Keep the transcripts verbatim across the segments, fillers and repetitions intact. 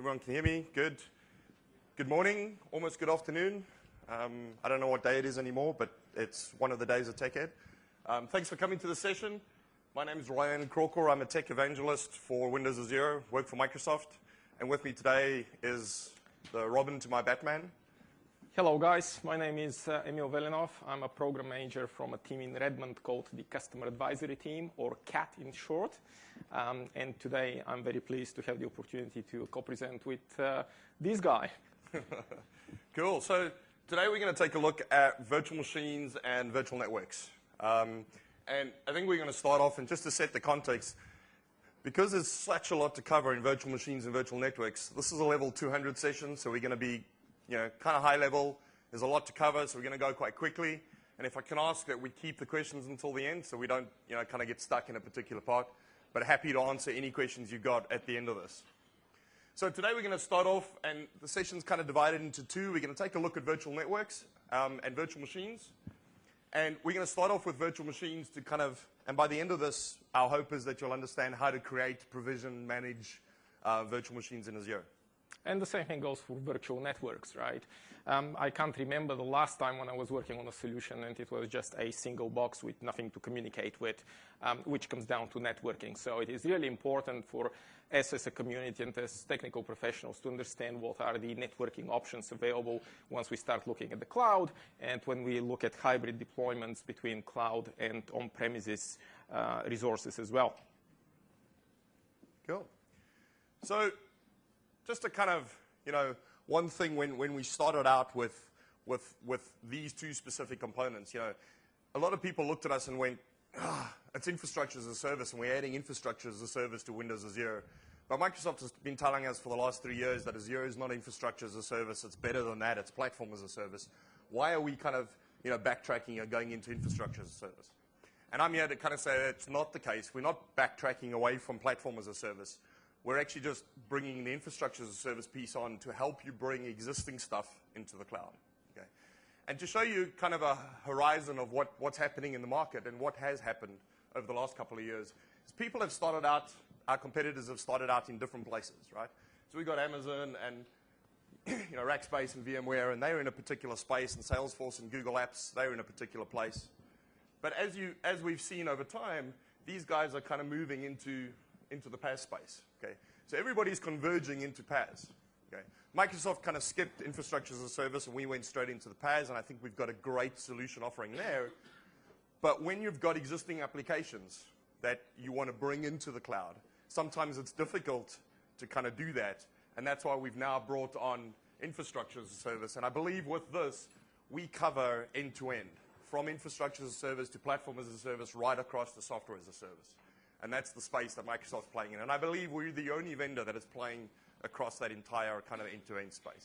Everyone can hear me? Good. Good morning, almost good afternoon. Um, I don't know what day it is anymore, but it's one of the days of TechEd. Um, thanks for coming to the session. My name is Ryan Crawcor. I'm a tech evangelist for Windows Azure, work for Microsoft. And with me today is the Robin to my Batman. Hello, guys. My name is uh, Emil Velinov. I'm a program manager from a team in Redmond called the Customer Advisory Team, or C A T in short. Um, and today, I'm very pleased to have the opportunity to co-present with uh, this guy. Cool. So today, we're going to take a look at virtual machines and virtual networks. Um, and I think we're going to start off, and just to set the context, because there's such a lot to cover in virtual machines and virtual networks, this is a level two hundred session, so we're going to be you know, kind of high level. There's a lot to cover, so we're going to go quite quickly. And if I can ask that we keep the questions until the end so we don't you know, kind of get stuck in a particular part, but happy to answer any questions you've got at the end of this. So today we're going to start off, and the session's kind of divided into two. We're going to take a look at virtual networks um, and virtual machines. And we're going to start off with virtual machines to kind of, and by the end of this, our hope is that you'll understand how to create, provision, manage uh, virtual machines in Azure. And the same thing goes for virtual networks, right? Um, I can't remember the last time when I was working on a solution and it was just a single box with nothing to communicate with, um, which comes down to networking. So it is really important for us as a community and as technical professionals to understand what are the networking options available once we start looking at the cloud and when we look at hybrid deployments between cloud and on-premises uh, resources as well. Cool. So just to kind of, you know, one thing when, when we started out with, with, with these two specific components, you know, a lot of people looked at us and went, ah, it's infrastructure as a service, and we're adding infrastructure as a service to Windows Azure. But Microsoft has been telling us for the last three years that Azure is not infrastructure as a service. It's better than that. It's platform as a service. Why are we kind of, you know, backtracking and going into infrastructure as a service? And I'm here to kind of say that's not the case. We're not backtracking away from platform as a service. We're actually just bringing the infrastructure as a service piece on to help you bring existing stuff into the cloud. Okay? And to show you kind of a horizon of what, what's happening in the market and what has happened over the last couple of years, is people have started out, our competitors have started out in different places, right? So we've got Amazon and you know, Rackspace and VMware, and they're in a particular space, and Salesforce and Google Apps, they're in a particular place. But as, you, as we've seen over time, these guys are kind of moving into into the PaaS space, okay? So everybody's converging into PaaS, okay? Microsoft kind of skipped infrastructure as a service, and we went straight into the PaaS, and I think we've got a great solution offering there. But when you've got existing applications that you want to bring into the cloud, sometimes it's difficult to kind of do that, and that's why we've now brought on infrastructure as a service. And I believe with this, we cover end-to-end, from infrastructure as a service to platform as a service, right across to software as a service. And that's the space that Microsoft's playing in. And I believe we're the only vendor that is playing across that entire kind of end-to-end space.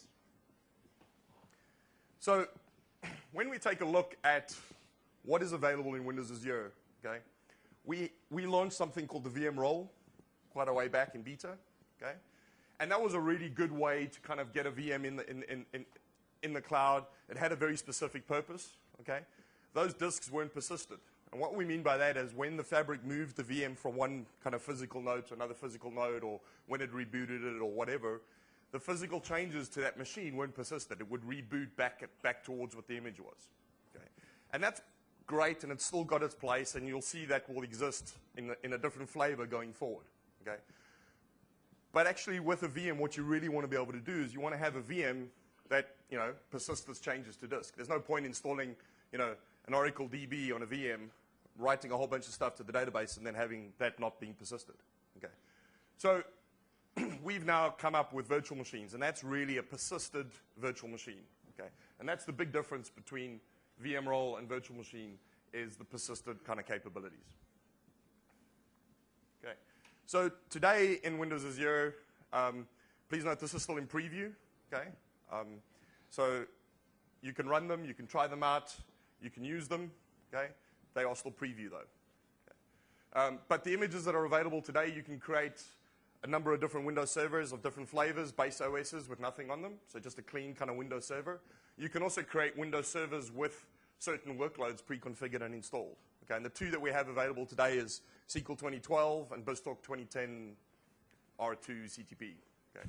So when we take a look at what is available in Windows Azure, okay, we, we launched something called the V M Role quite a way back in beta, okay? And that was a really good way to kind of get a V M in the, in, in, in, in the cloud. It had a very specific purpose, okay? Those disks weren't persisted. And what we mean by that is when the fabric moved the V M from one kind of physical node to another physical node, or when it rebooted it or whatever, the physical changes to that machine weren't persisted. It would reboot back, at, back towards what the image was. Okay? And that's great, and it's still got its place, and you'll see that will exist in, the, in a different flavor going forward. Okay? But actually with a V M, what you really want to be able to do is you want to have a V M that you know, persists its changes to disk. There's no point installing you know, an Oracle D B on a V M, writing a whole bunch of stuff to the database, and then having that not being persisted. Okay. So we've now come up with virtual machines, and that's really a persisted virtual machine. Okay. And that's the big difference between V M Role and virtual machine, is the persisted kind of capabilities. Okay. So today in Windows Azure, um, please note this is still in preview. Okay. Um, so you can run them, you can try them out, you can use them, okay? They are still preview though. Okay. Um, but the images that are available today, you can create a number of different Windows servers of different flavors, base O Ss with nothing on them, so just a clean kind of Windows server. You can also create Windows servers with certain workloads pre-configured and installed. Okay, and the two that we have available today is S Q L twenty twelve and BizTalk twenty ten R two C T P. Okay.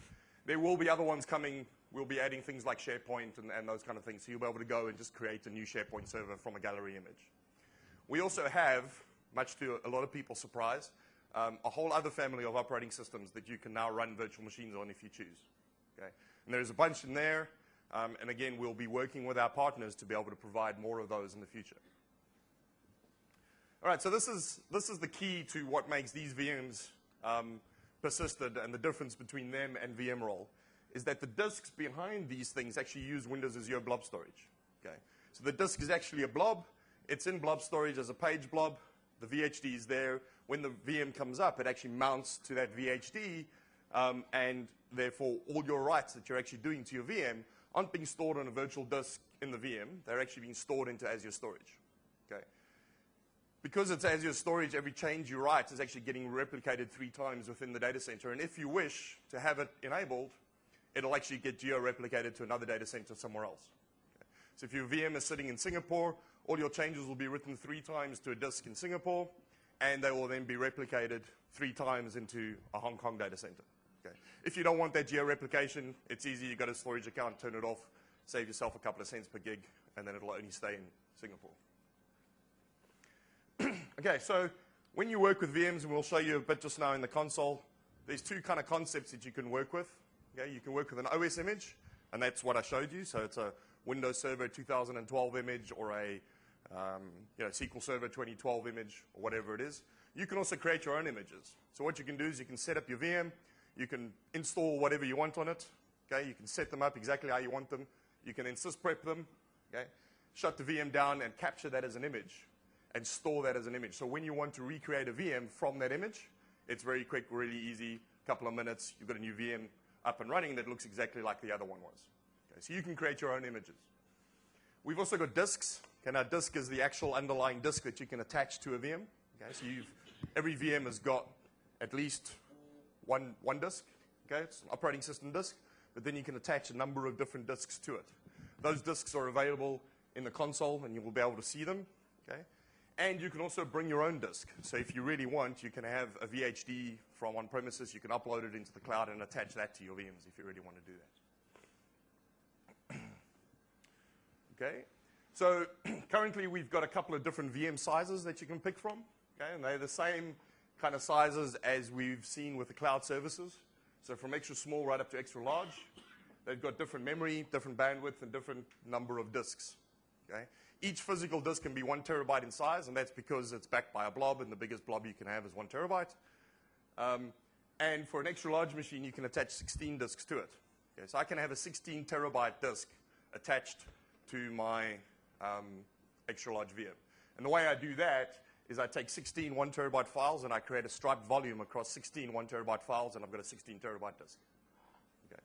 there will be other ones coming. We'll be adding things like SharePoint and, and those kind of things. So you'll be able to go and just create a new SharePoint server from a gallery image. We also have, much to a lot of people's surprise, um, a whole other family of operating systems that you can now run virtual machines on if you choose. Okay? And there's a bunch in there. Um, and again, we'll be working with our partners to be able to provide more of those in the future. All right, so this is, this is the key to what makes these V Ms um, persisted, and the difference between them and V M Roll is that the disks behind these things actually use Windows Azure blob storage. Okay? So the disk is actually a blob. It's in blob storage as a page blob. The V H D is there. When the V M comes up, it actually mounts to that V H D, um, and therefore all your writes that you're actually doing to your V M aren't being stored on a virtual disk in the V M. They're actually being stored into Azure storage. Okay? Because it's Azure storage, every change you write is actually getting replicated three times within the data center. And if you wish to have it enabled, it'll actually get geo-replicated to another data center somewhere else. Okay. So if your V M is sitting in Singapore, all your changes will be written three times to a disk in Singapore, and they will then be replicated three times into a Hong Kong data center. Okay. If you don't want that geo-replication, it's easy. You've got a storage account, turn it off, save yourself a couple of cents per gig, and then it'll only stay in Singapore. Okay, so when you work with V Ms, and we'll show you a bit just now in the console, there's two kind of concepts that you can work with. Okay, you can work with an O S image, and that's what I showed you. So it's a Windows Server two thousand twelve image, or a um, you know, S Q L Server twenty twelve image, or whatever it is. You can also create your own images. So what you can do is you can set up your V M. You can install whatever you want on it. Okay, you can set them up exactly how you want them. You can then sysprep them. Okay, shut the V M down and capture that as an image, and store that as an image. So when you want to recreate a V M from that image, it's very quick, really easy, a couple of minutes. You've got a new V M up and running that looks exactly like the other one was. Okay, so you can create your own images. We've also got disks. Okay, now disk is the actual underlying disk that you can attach to a V M. Okay, so you've, every V M has got at least one, one disk. Okay, it's an operating system disk, but then you can attach a number of different disks to it. Those disks are available in the console, and you will be able to see them. Okay? And you can also bring your own disk. So if you really want, you can have a V H D from on-premises. You can upload it into the cloud and attach that to your V Ms if you really want to do that. Okay? So currently, we've got a couple of different V M sizes that you can pick from. Okay? And they're the same kind of sizes as we've seen with the cloud services. So from extra small right up to extra large. They've got different memory, different bandwidth, and different number of disks. Okay? Each physical disk can be one terabyte in size, and that's because it's backed by a blob, and the biggest blob you can have is one terabyte. Um, and for an extra large machine, you can attach sixteen disks to it. Okay, so I can have a sixteen terabyte disk attached to my um, extra large V M. And the way I do that is I take sixteen one terabyte files, and I create a striped volume across sixteen one terabyte files, and I've got a sixteen terabyte disk. Okay.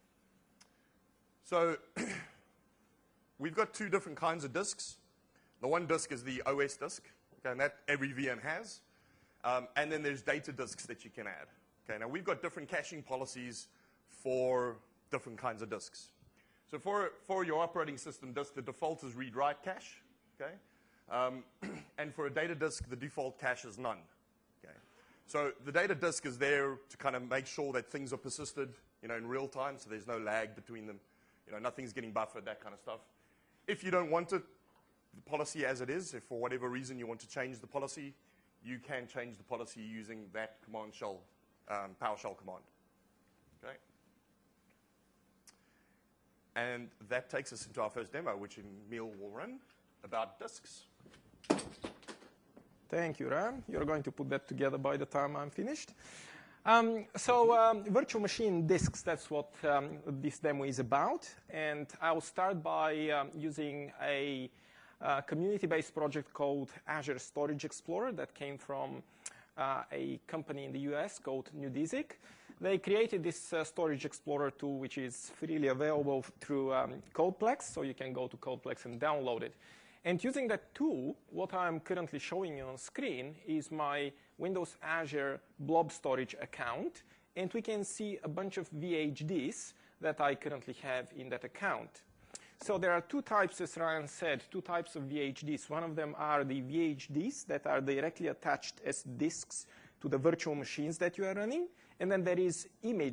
So we've got two different kinds of disks. The one disk is the O S disk, okay, and that every V M has. Um, and then there's data disks that you can add. Okay, now we've got different caching policies for different kinds of disks. So for, for your operating system disk, the default is read-write cache. Okay? Um, and for a data disk, the default cache is none. Okay? So the data disk is there to kind of make sure that things are persisted, you know, in real time, so there's no lag between them. You know, nothing's getting buffered, that kind of stuff. If you don't want it, the policy as it is, if for whatever reason you want to change the policy, you can change the policy using that command shell, um, PowerShell command. Okay? And that takes us into our first demo, which Emil will run, about disks. Thank you, Ram. You're going to put that together by the time I'm finished. Um, so um, virtual machine disks, that's what um, this demo is about. And I'll start by um, using a uh, community-based project called Azure Storage Explorer that came from uh, a company in the U S called Nudesic. They created this uh, Storage Explorer tool, which is freely available through um, CodePlex, so you can go to CodePlex and download it. And using that tool, what I'm currently showing you on screen is my Windows Azure Blob Storage account, and we can see a bunch of V H Ds that I currently have in that account. So there are two types, as Ryan said, two types of V H Ds. One of them are the V H Ds that are directly attached as disks to the virtual machines that you are running. And then there is image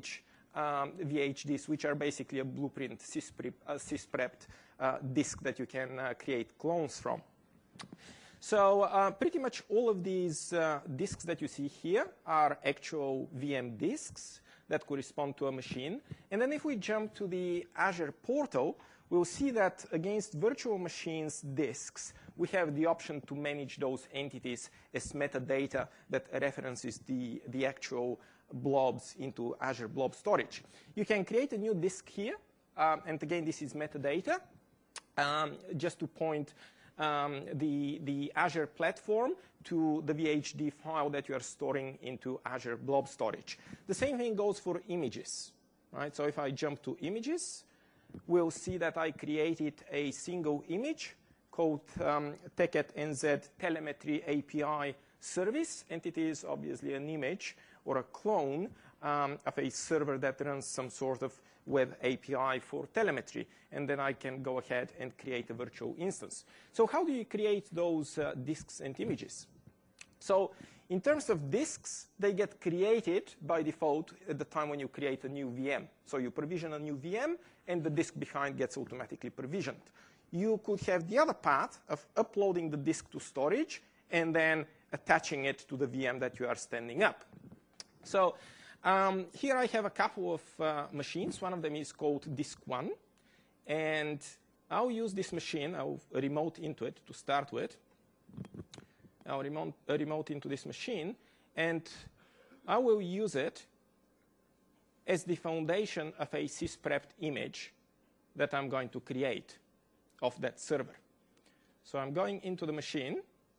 um, V H Ds, which are basically a blueprint sysprep, uh, sysprepped uh, disk that you can uh, create clones from. So uh, pretty much all of these uh, disks that you see here are actual V M disks that correspond to a machine. And then if we jump to the Azure portal, we'll see that against virtual machines disks, we have the option to manage those entities as metadata that references the, the actual blobs into Azure Blob Storage. You can create a new disk here. Um, and again, this is metadata, um, just to point um, the, the Azure platform to the V H D file that you are storing into Azure Blob Storage. The same thing goes for images, right? So if I jump to images, we'll see that I created a single image called um, TechEtNZ Telemetry A P I service, and it is obviously an image or a clone um, of a server that runs some sort of web A P I for telemetry, and then I can go ahead and create a virtual instance. So how do you create those uh, disks and images? So in terms of disks, they get created by default at the time when you create a new V M. So you provision a new V M, and the disk behind gets automatically provisioned. You could have the other path of uploading the disk to storage and then attaching it to the V M that you are standing up. So um, here I have a couple of uh, machines. One of them is called Disk One. And I'll use this machine. I'll remote into it to start with. I'll remote, uh, remote into this machine. And I will use it as the foundation of a sysprepped image that I'm going to create of that server. So I'm going into the machine.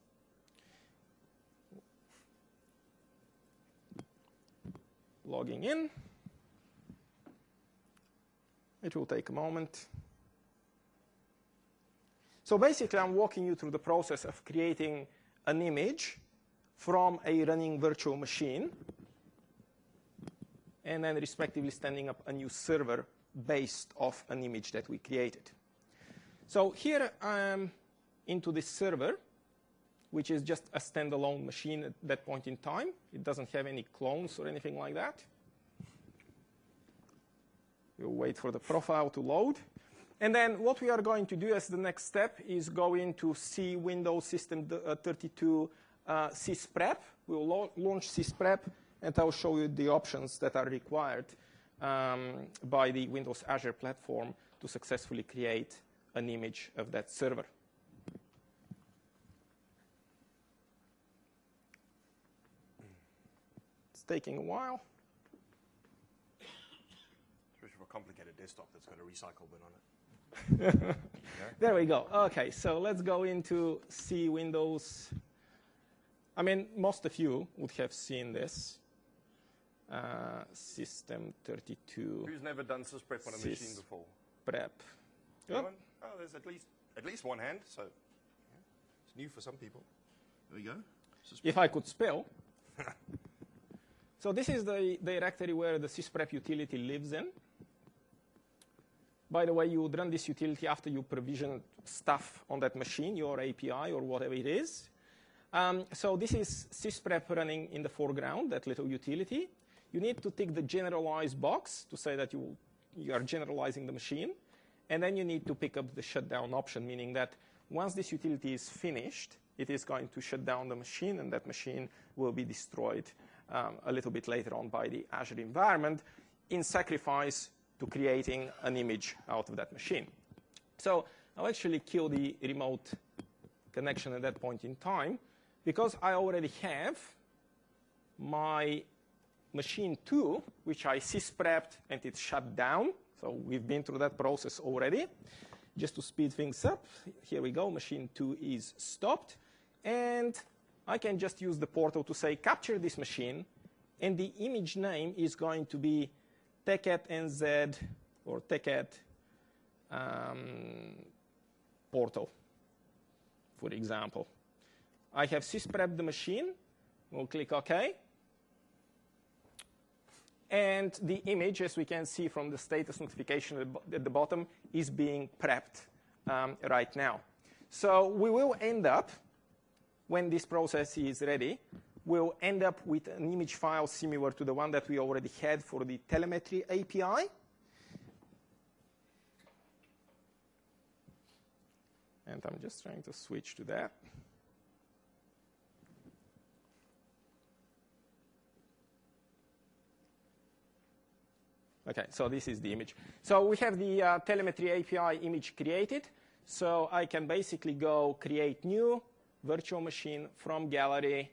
Logging in. It will take a moment. So basically, I'm walking you through the process of creating an image from a running virtual machine, and then respectively standing up a new server based off an image that we created. So here I'm into this server, which is just a standalone machine at that point in time. It doesn't have any clones or anything like that. We'll wait for the profile to load. And then what we are going to do as the next step is go into C Windows System thirty-two uh, sysprep. We'll launch sysprep, and I'll show you the options that are required um, by the Windows Azure platform to successfully create an image of that server. It's taking a while. Especially for a complicated desktop that's got a recycle bin on it. There we go. OK, so let's go into C Windows. I mean, most of you would have seen this. Uh, System thirty-two. Who's never done sysprep on a machine before? Prep. Anyone? Oh, there's at least at least one hand. So yeah. It's new for some people. There we go. Sysprep. If I could spell. So this is the directory where the sysprep utility lives in. By the way, you would run this utility after you provision stuff on that machine, your A P I or whatever it is. Um, so this is sysprep running in the foreground, that little utility. You need to tick the generalize box to say that you, you are generalizing the machine. And then you need to pick up the shutdown option, meaning that once this utility is finished, it is going to shut down the machine, and that machine will be destroyed um, a little bit later on by the Azure environment in sacrifice to creating an image out of that machine. So I'll actually kill the remote connection at that point in time, because I already have my machine two, which I sysprepped, and it's shut down. So we've been through that process already. Just to speed things up, here we go. Machine two is stopped. And I can just use the portal to say, capture this machine. And the image name is going to be TechEtNZ or TechEt um, portal, for example. I have sysprepped the machine. We'll click OK. And the image, as we can see from the status notification at the bottom, is being prepped um, right now. So we will end up, when this process is ready, we'll end up with an image file similar to the one that we already had for the telemetry A P I. And I'm just trying to switch to that. OK, so this is the image. So we have the uh, telemetry A P I image created. So I can basically go create new virtual machine from gallery,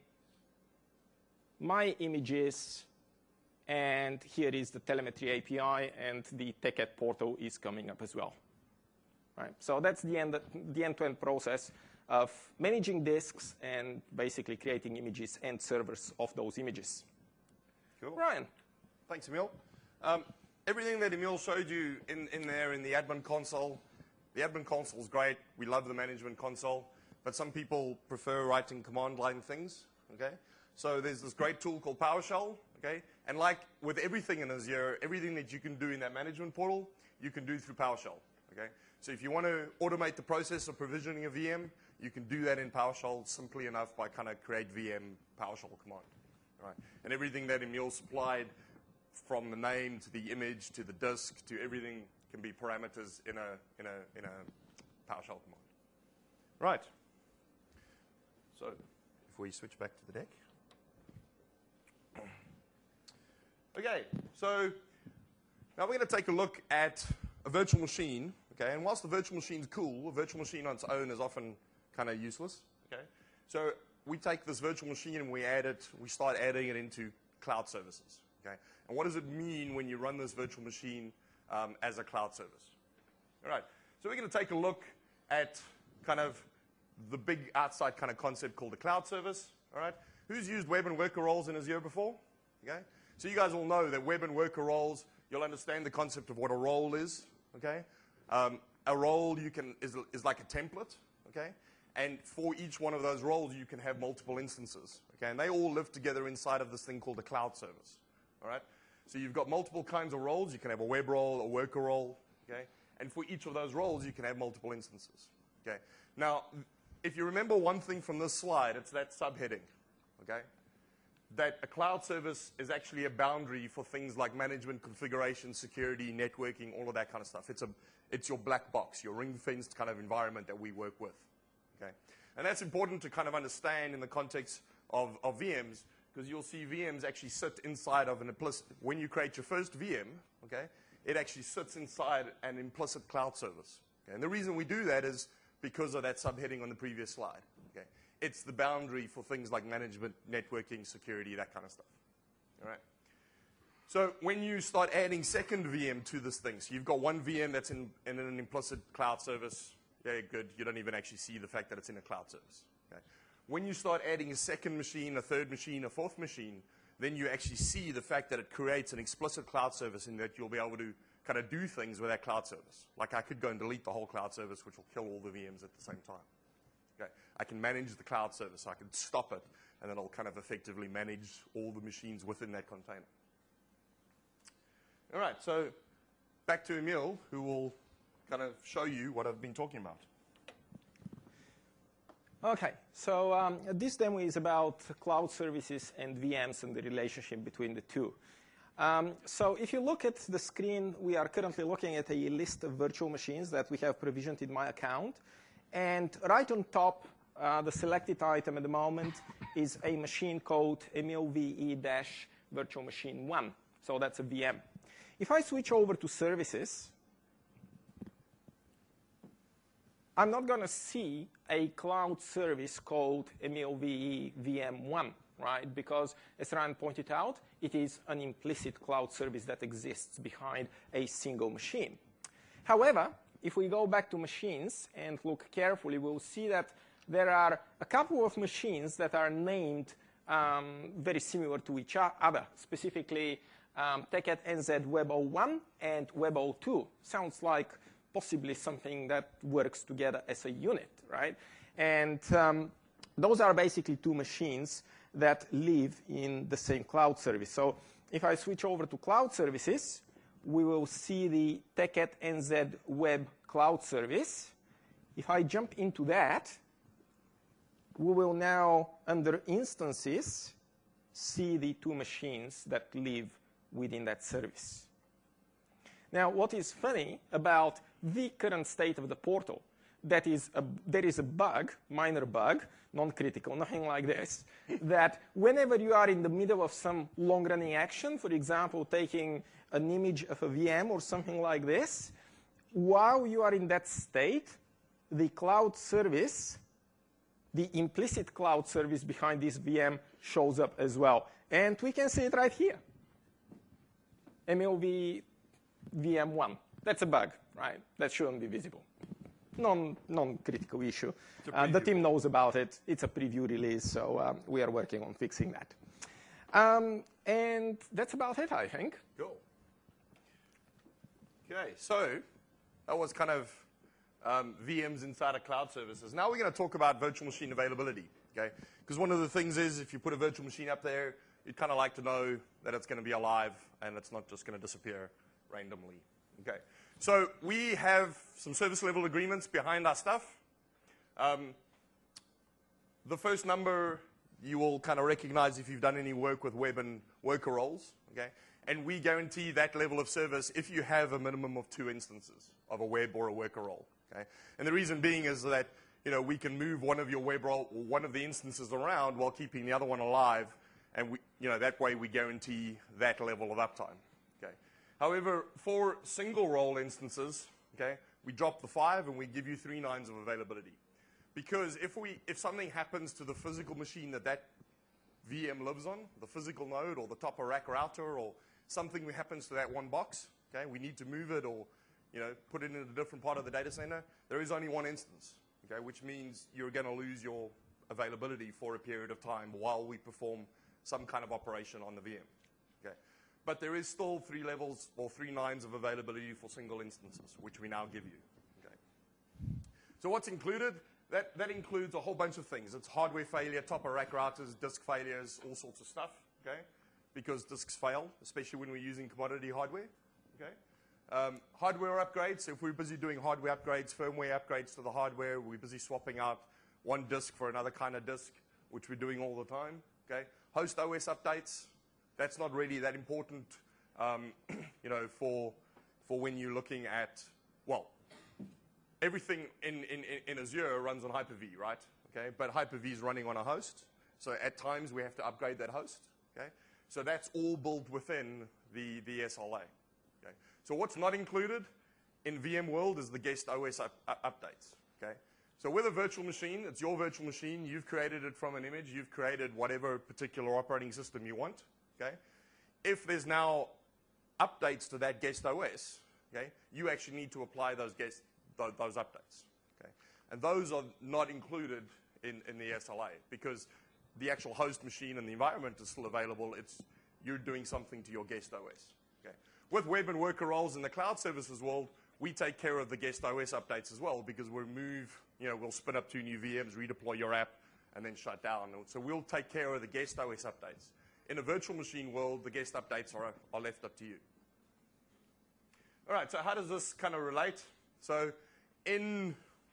my images, and here is the telemetry A P I, and the TechEd portal is coming up as well. Right? So that's the end, the end-to-end process of managing disks and basically creating images and servers of those images. Cool. Ryan. Thanks, Emil. Um, everything that Emil showed you in, in there in the admin console, the admin console is great. We love the management console. But some people prefer writing command line things. Okay? So there's this great tool called PowerShell. Okay? And like with everything in Azure, everything that you can do in that management portal, you can do through PowerShell. Okay? So if you want to automate the process of provisioning a V M, you can do that in PowerShell simply enough by kind of create V M PowerShell command. Right? And everything that Emil supplied, from the name to the image to the disk to everything, can be parameters in a in a in a PowerShell command. Right. So if we switch back to the deck. Okay. So now we're going to take a look at a virtual machine. Okay. And whilst the virtual machine's cool, a virtual machine on its own is often kind of useless. Okay. So we take this virtual machine and we add it. We start adding it into cloud services. Okay. And what does it mean when you run this virtual machine um, as a cloud service? All right. So we're going to take a look at kind of the big outside kind of concept called a cloud service. All right. Who's used web and worker roles in Azure before? Okay. So you guys all know that web and worker roles, you'll understand the concept of what a role is. Okay. Um, a role you can is, is like a template. Okay. And for each one of those roles, you can have multiple instances. Okay. And they all live together inside of this thing called a cloud service. All right. So you've got multiple kinds of roles. You can have a web role, a worker role. Okay. And for each of those roles, you can have multiple instances. Okay. Now, if you remember one thing from this slide, it's that subheading. Okay. That a cloud service is actually a boundary for things like management, configuration, security, networking, all of that kind of stuff. It's a, it's your black box, your ring-fenced kind of environment that we work with. Okay. And that's important to kind of understand in the context of, of V Ms, because you'll see V Ms actually sit inside of an implicit, when you create your first V M, okay, it actually sits inside an implicit cloud service. Okay. And the reason we do that is because of that subheading on the previous slide. Okay. It's the boundary for things like management, networking, security, that kind of stuff. All right. So when you start adding second V M to this thing, so you've got one V M that's in, in an implicit cloud service, yeah, good. You don't even actually see the fact that it's in a cloud service. Okay. When you start adding a second machine, a third machine, a fourth machine, then you actually see the fact that it creates an explicit cloud service in that you'll be able to kind of do things with that cloud service. Like I could go and delete the whole cloud service, which will kill all the V Ms at the same time. Okay. I can manage the cloud service. I can stop it, and then I'll kind of effectively manage all the machines within that container. All right, so back to Emil, who will kind of show you what I've been talking about. OK, so um, this demo is about cloud services and V Ms and the relationship between the two. Um, so if you look at the screen, we are currently looking at a list of virtual machines that we have provisioned in my account. And right on top, uh, the selected item at the moment is a machine called emilve-virtual machine one. So that's a V M. If I switch over to services, I'm not going to see a cloud service called emilve V M one, right? Because, as Ryan pointed out, it is an implicit cloud service that exists behind a single machine. However, if we go back to machines and look carefully, we'll see that there are a couple of machines that are named um, very similar to each other, specifically um, TechEd N Z Web zero one and Web zero two. Sounds like possibly something that works together as a unit, right? And um, those are basically two machines that live in the same cloud service. So if I switch over to cloud services, we will see the TechEd N Z Web Cloud Service. If I jump into that, we will now, under instances, see the two machines that live within that service. Now, what is funny about the current state of the portal, that is a, there is a bug, minor bug, non-critical, nothing like this, that whenever you are in the middle of some long-running action, for example, taking an image of a V M or something like this, while you are in that state, the cloud service, the implicit cloud service behind this V M shows up as well. And we can see it right here. M L V V M one. That's a bug, right? That shouldn't be visible. Non, non-critical issue. Uh, the team knows about it. It's a preview release, so um, we are working on fixing that. Um, and that's about it, I think. Cool. Okay, so that was kind of um, V Ms inside of cloud services. Now we're going to talk about virtual machine availability, okay? Because one of the things is if you put a virtual machine up there, you'd kind of like to know that it's going to be alive and it's not just going to disappear randomly, okay? So we have some service level agreements behind our stuff. Um, the first number you will kind of recognize if you've done any work with web and worker roles, okay? And we guarantee that level of service if you have a minimum of two instances of a web or a worker role, okay? And the reason being is that, you know, we can move one of your web role or one of the instances around while keeping the other one alive, and we, you know, that way we guarantee that level of uptime, okay? However, for single role instances, okay, we drop the five and we give you three nines of availability. Because if, we, if something happens to the physical machine that that V M lives on, the physical node or the top of rack router or something happens to that one box, okay, we need to move it or, you know, put it in a different part of the data center, there is only one instance, okay, which means you're going to lose your availability for a period of time while we perform some kind of operation on the V M, okay. But there is still three levels or three nines of availability for single instances, which we now give you. Okay. So what's included? That, that includes a whole bunch of things. It's hardware failure, top of rack routers, disk failures, all sorts of stuff, okay? Because disks fail, especially when we're using commodity hardware, okay? Um, hardware upgrades, so if we're busy doing hardware upgrades, firmware upgrades to the hardware, we're busy swapping out one disk for another kind of disk, which we're doing all the time, okay? Host O S updates. That's not really that important, um, you know, for, for when you're looking at, well, everything in, in, in Azure runs on Hyper-V, right? Okay, but Hyper-V is running on a host. So at times we have to upgrade that host, okay? So that's all built within the, the S L A, okay? So what's not included in VMworld is the guest O S up, up, updates, okay? So with a virtual machine, it's your virtual machine. You've created it from an image. You've created whatever particular operating system you want. Okay? If there's now updates to that guest O S, okay, you actually need to apply those guest th those updates. Okay? And those are not included in, in the S L A because the actual host machine and the environment is still available. It's you're doing something to your guest O S. Okay? With web and worker roles in the cloud services world, we take care of the guest O S updates as well because we'll move, you know, we'll spin up two new V Ms, redeploy your app, and then shut down. So we'll take care of the guest O S updates. In a virtual machine world, the guest updates are, are left up to you. All right, so how does this kind of relate? So in,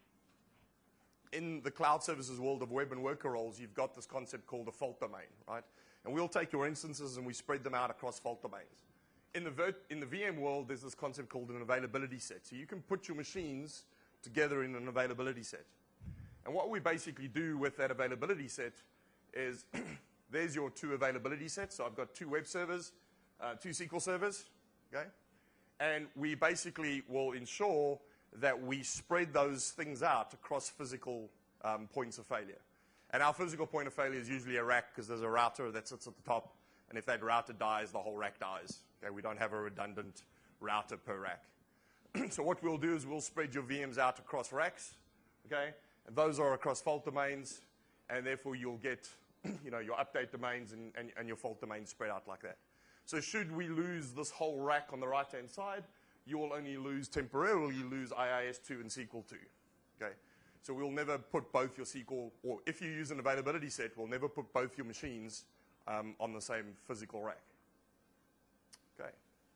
in the cloud services world of web and worker roles, you've got this concept called a fault domain, right? And we'll take your instances and we spread them out across fault domains. In the, vir in the V M world, there's this concept called an availability set. So you can put your machines together in an availability set. And what we basically do with that availability set is there's your two availability sets. So I've got two web servers, uh, two S Q L servers, okay? And we basically will ensure that we spread those things out across physical um, points of failure. And our physical point of failure is usually a rack because there's a router that sits at the top. And if that router dies, the whole rack dies. Okay? We don't have a redundant router per rack. So what we'll do is we'll spread your V Ms out across racks, okay? And those are across fault domains, and therefore you'll get you know, your update domains and, and, and your fault domains spread out like that. So should we lose this whole rack on the right-hand side, you will only lose temporarily lose I I S two and S Q L two, okay? So we'll never put both your S Q L, or if you use an availability set, we'll never put both your machines um, on the same physical rack, okay?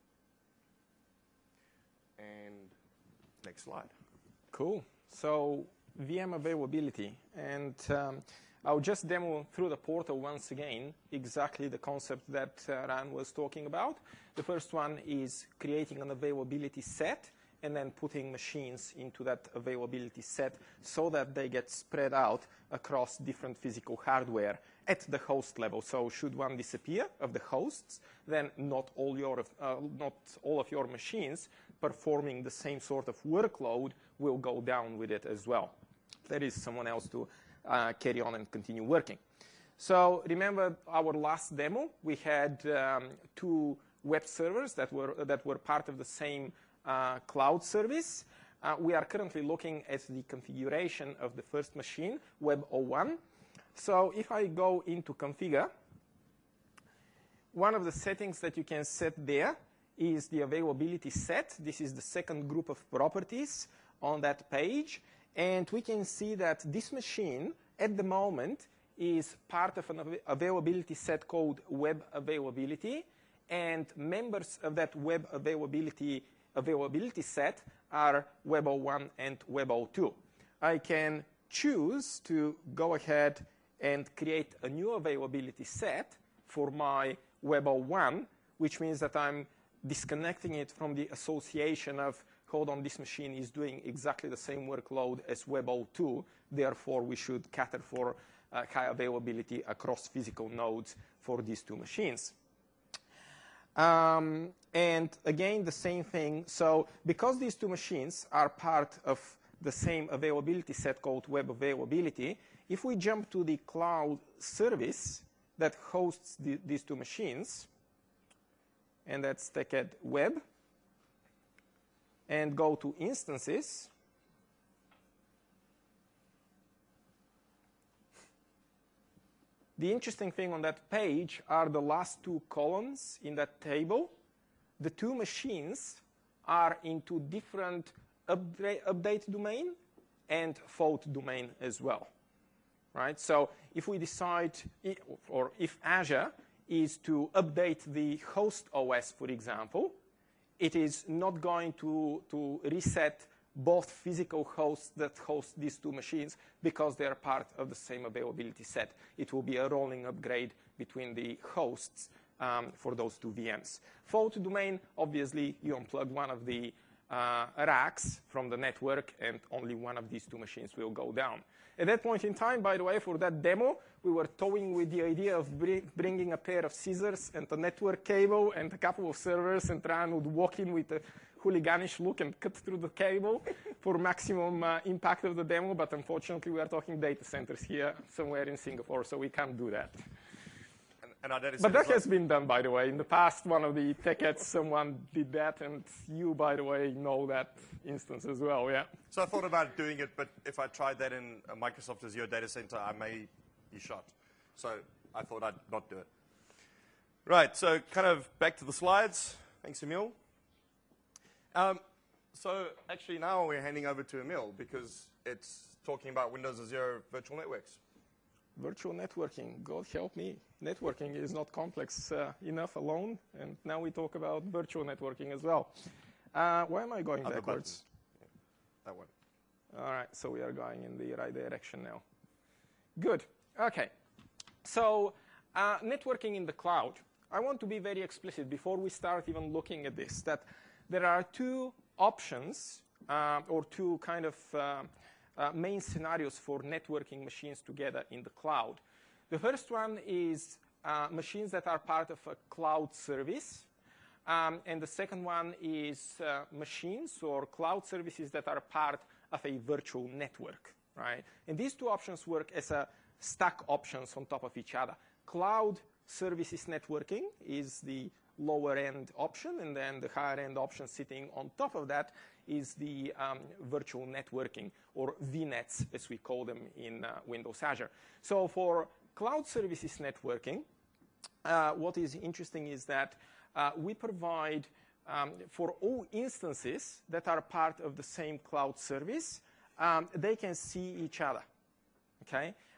And next slide. Cool. So V M availability. And um, I'll just demo through the portal once again exactly the concept that uh, Ran was talking about. The first one is creating an availability set and then putting machines into that availability set so that they get spread out across different physical hardware at the host level. So should one disappear of the hosts, then not all, your, uh, not all of your machines performing the same sort of workload will go down with it as well. There is someone else to uh, carry on and continue working. So remember our last demo, we had um, two web servers that were, that were part of the same uh, cloud service. Uh, we are currently looking at the configuration of the first machine, Web zero one. So if I go into configure, one of the settings that you can set there is the availability set. This is the second group of properties on that page. And we can see that this machine, at the moment, is part of an av availability set called Web Availability. And members of that Web Availability availability set are Web zero one and Web zero two. I can choose to go ahead and create a new availability set for my Web zero one, which means that I'm disconnecting it from the association of, hold on, this machine is doing exactly the same workload as Web zero two. Therefore, we should cater for uh, high availability across physical nodes for these two machines. Um, and again, the same thing. So because these two machines are part of the same availability set called Web Availability, if we jump to the cloud service that hosts the, these two machines, and that's TechEd Web, and go to instances, the interesting thing on that page are the last two columns in that table. The two machines are into different update, update domain and fault domain as well, right? So if we decide, or if Azure is to update the host O S, for example, it is not going to, to reset both physical hosts that host these two machines because they are part of the same availability set. It will be a rolling upgrade between the hosts um, for those two V Ms. Fault domain, obviously, you unplug one of the uh, racks from the network, and only one of these two machines will go down. At that point in time, by the way, for that demo, we were toying with the idea of bringing a pair of scissors and a network cable and a couple of servers, and Ran would walk in with a hooliganish look and cut through the cable for maximum uh, impact of the demo. But unfortunately, we are talking data centers here somewhere in Singapore, so we can't do that. And, and our data but that like has been done, by the way. In the past, one of the TechEds, someone did that, and you, by the way, know that instance as well, yeah. So I thought about doing it, but if I tried that in a Microsoft Azure data center, I may be shot. So I thought I'd not do it. Right, so kind of back to the slides. Thanks, Emil. Um, so actually now we're handing over to Emil because it's talking about Windows Azure virtual networks. Virtual networking, God help me. Networking is not complex uh, enough alone, and now we talk about virtual networking as well. Uh, why am I going Other backwards? Yeah, that one. All right, so we are going in the right direction now. Good. Okay. So uh, networking in the cloud. I want to be very explicit before we start even looking at this, that there are two options uh, or two kind of uh, uh, main scenarios for networking machines together in the cloud. The first one is uh, machines that are part of a cloud service. Um, and the second one is uh, machines or cloud services that are part of a virtual network, right? And these two options work as a stack options on top of each other. Cloud services networking is the lower end option, and then the higher end option sitting on top of that is the um, virtual networking, or V NETs as we call them in uh, Windows Azure. So for cloud services networking, uh, what is interesting is that uh, we provide um, for all instances that are part of the same cloud service, um, they can see each other. Okay?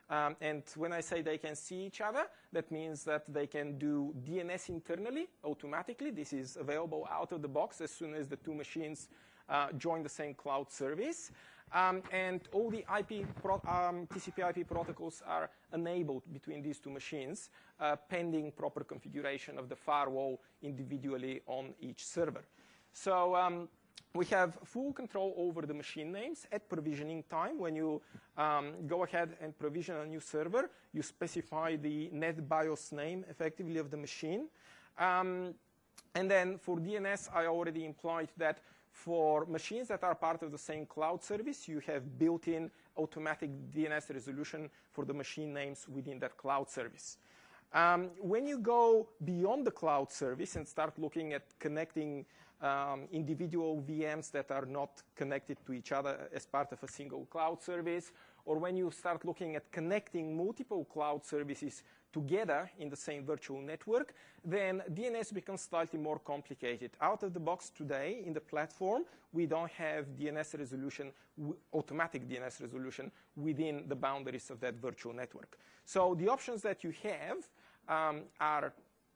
Um, and when I say they can see each other, that means that they can do D N S internally automatically. This is available out of the box as soon as the two machines uh, join the same cloud service. Um, and all the I P pro um, T C P I P protocols are enabled between these two machines, uh, pending proper configuration of the firewall individually on each server. So um, we have full control over the machine names at provisioning time. When you um, go ahead and provision a new server, you specify the NetBIOS name, effectively, of the machine. Um, and then for D N S, I already implied that for machines that are part of the same cloud service, you have built-in automatic D N S resolution for the machine names within that cloud service. Um, when you go beyond the cloud service and start looking at connecting um, individual V Ms that are not connected to each other as part of a single cloud service, or when you start looking at connecting multiple cloud services together in the same virtual network, then D N S becomes slightly more complicated. Out of the box today in the platform, we don't have D N S resolution, automatic D N S resolution within the boundaries of that virtual network. So the options that you have um, are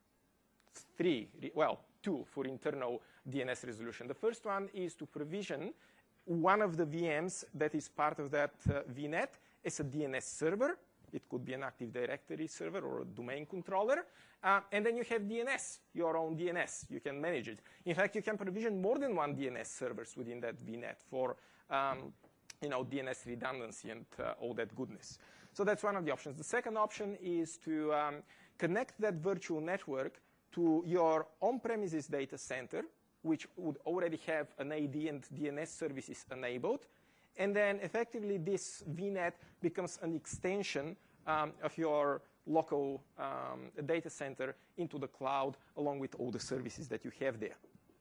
three, well, two for internal D N S resolution. The first one is to provision one of the V Ms that is part of that uh, V NET as a D N S server. It could be an Active Directory server or a domain controller. Uh, and then you have D N S, your own D N S. You can manage it. In fact, you can provision more than one D N S servers within that V NET for um, you know, D N S redundancy and uh, all that goodness. So that's one of the options. The second option is to um, connect that virtual network to your on-premises data center, which would already have an A D and D N S services enabled. And then effectively this V NET becomes an extension um, of your local um, data center into the cloud along with all the services that you have there.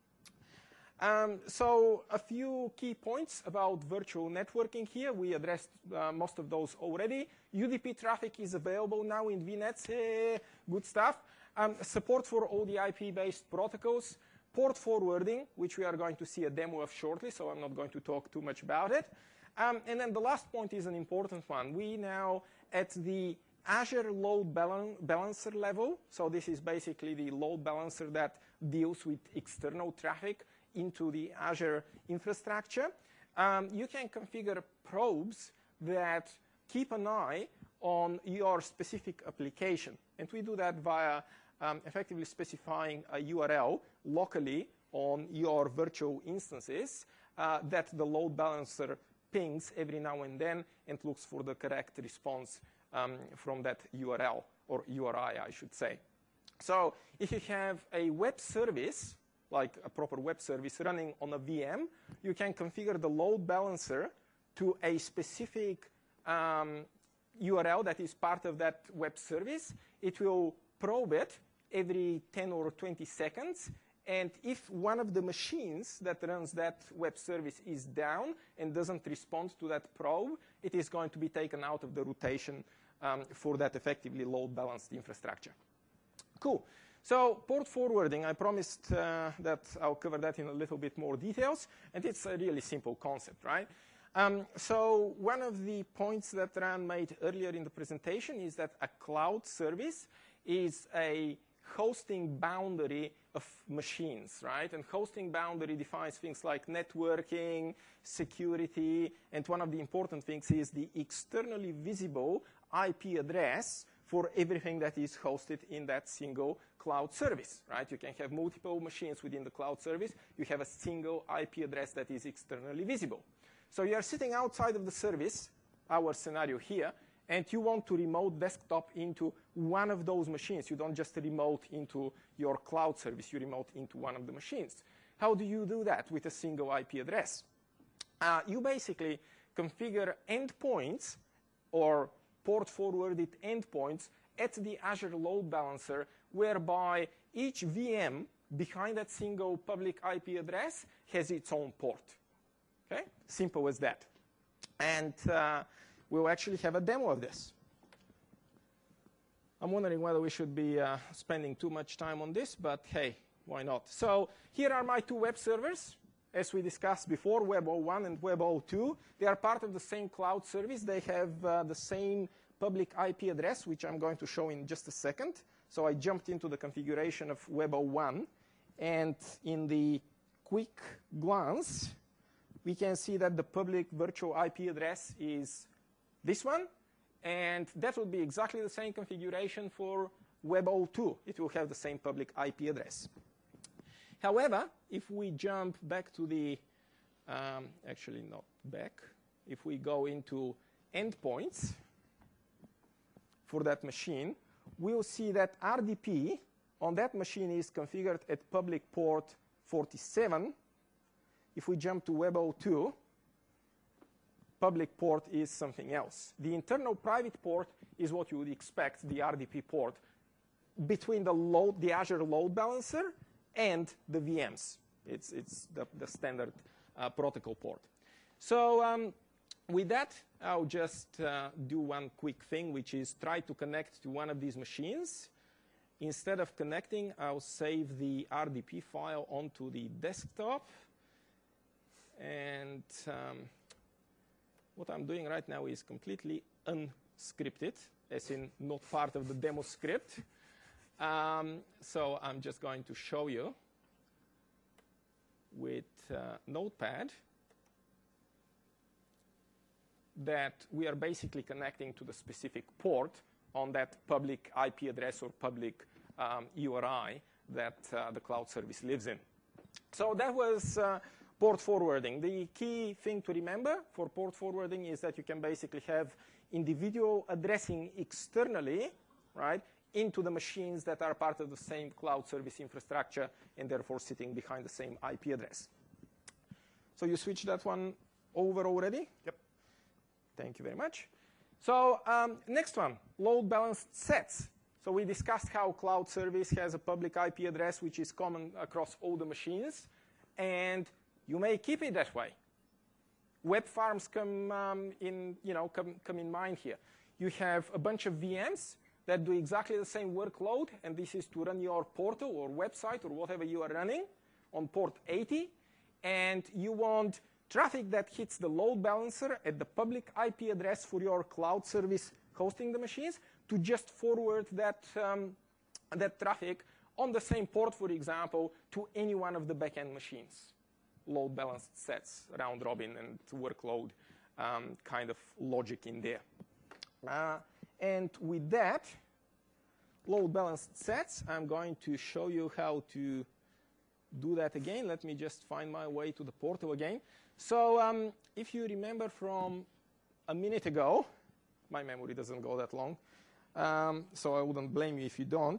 Um, so a few key points about virtual networking here. We addressed uh, most of those already. U D P traffic is available now in V NETs. Eh, good stuff. Um, support for all the I P-based protocols. Port forwarding, which we are going to see a demo of shortly, so I'm not going to talk too much about it. Um, and then the last point is an important one. We now, at the Azure load balan balancer level, so this is basically the load balancer that deals with external traffic into the Azure infrastructure, um, you can configure probes that keep an eye on your specific application. And we do that via um, effectively specifying a U R L locally on your virtual instances uh, that the load balancer pings every now and then and looks for the correct response um, from that U R L, or U R I, I should say. So if you have a web service, like a proper web service running on a V M, you can configure the load balancer to a specific um, U R L that is part of that web service. It will probe it every ten or twenty seconds. And if one of the machines that runs that web service is down and doesn't respond to that probe, it is going to be taken out of the rotation um, for that effectively load balanced infrastructure. Cool. So port forwarding, I promised uh, that I'll cover that in a little bit more details, and it's a really simple concept, right? Um, so one of the points that Ran made earlier in the presentation is that a cloud service is a hosting boundary of machines, right? And hosting boundary defines things like networking, security, and one of the important things is the externally visible I P address for everything that is hosted in that single cloud service, right? You can have multiple machines within the cloud service. You have a single I P address that is externally visible. So you are sitting outside of the service, our scenario here, and you want to remote desktop into one of those machines. You don't just remote into your cloud service. You remote into one of the machines. How do you do that with a single I P address? Uh, you basically configure endpoints or port forwarded endpoints at the Azure load balancer, whereby each V M behind that single public I P address has its own port. Okay? Simple as that. And uh, we'll actually have a demo of this. I'm wondering whether we should be uh, spending too much time on this, but hey, why not? So here are my two web servers. As we discussed before, Web oh one and Web oh two. They are part of the same cloud service. They have uh, the same public I P address, which I'm going to show in just a second. So I jumped into the configuration of Web oh one, and in the quick glance, we can see that the public virtual I P address is this one, and that would be exactly the same configuration for Web oh two. It will have the same public I P address. However, if we jump back to the, um, actually not back, if we go into endpoints for that machine, we'll see that R D P on that machine is configured at public port forty-seven. If we jump to Web oh two, public port is something else. The internal private port is what you would expect, the R D P port, between the, load, the Azure load balancer and the V Ms. It's, it's the, the standard uh, protocol port. So um, with that, I'll just uh, do one quick thing, which is try to connect to one of these machines. Instead of connecting, I'll save the R D P file onto the desktop. And um, what I'm doing right now is completely unscripted, as in not part of the demo script. Um, so I'm just going to show you with uh, Notepad that we are basically connecting to the specific port on that public I P address or public um, U R I that uh, the cloud service lives in. So that was uh, port forwarding. The key thing to remember for port forwarding is that you can basically have individual addressing externally, right, into the machines that are part of the same cloud service infrastructure and therefore sitting behind the same I P address. So you switched that one over already? Yep. Thank you very much. So um, next one, load balanced sets. So we discussed how cloud service has a public I P address which is common across all the machines, and you may keep it that way. Web farms come um, in, you know, come, come in mind here. You have a bunch of V Ms that do exactly the same workload, and this is to run your portal or website or whatever you are running on port eighty, and you want traffic that hits the load balancer at the public I P address for your cloud service hosting the machines to just forward that, um, that traffic on the same port, for example, to any one of the backend machines. Load balanced sets, round robin, and workload um, kind of logic in there. Uh, and with that, load balanced sets, I'm going to show you how to do that again. Let me just find my way to the portal again. So um, if you remember from a minute ago, my memory doesn't go that long, um, so I wouldn't blame you if you don't.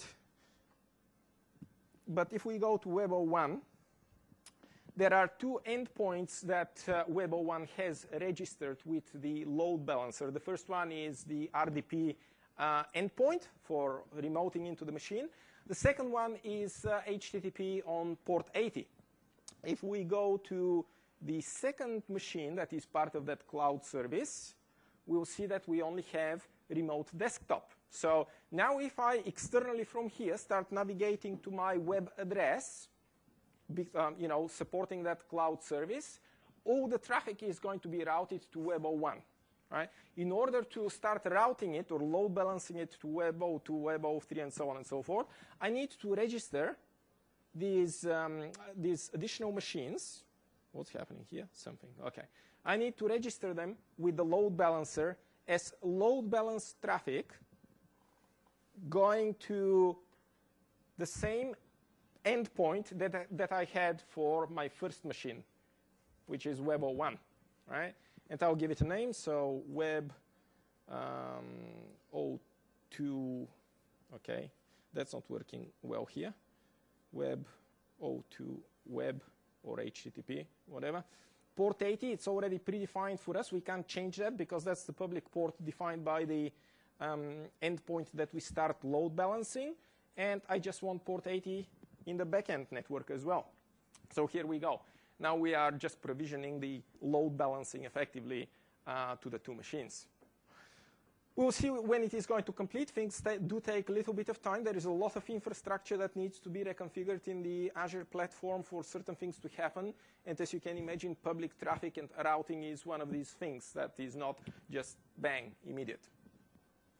But if we go to Web oh one, there are two endpoints that uh, Web oh one has registered with the load balancer. The first one is the R D P uh, endpoint for remoting into the machine. The second one is uh, H T T P on port eighty. If we go to the second machine that is part of that cloud service, we'll see that we only have remote desktop. So now if I externally from here start navigating to my web address, um, you know, supporting that cloud service, all the traffic is going to be routed to Web oh one. Right? In order to start routing it or load balancing it to Web oh two, Web oh three, and so on and so forth, I need to register these, um, these additional machines. What's happening here? Something. OK. I need to register them with the load balancer as load balanced traffic going to the same endpoint that, that I had for my first machine, which is Web oh one. Right? And I'll give it a name. So Web um, oh two. OK. That's not working well here. Web oh two Web or H T T P, whatever. Port eighty, it's already predefined for us. We can't change that because that's the public port defined by the um, endpoint that we start load balancing. And I just want port eighty in the backend network as well. So here we go. Now we are just provisioning the load balancing effectively uh, to the two machines. We'll see when it is going to complete. Things do take a little bit of time. There is a lot of infrastructure that needs to be reconfigured in the Azure platform for certain things to happen. And as you can imagine, public traffic and routing is one of these things that is not just bang, immediate.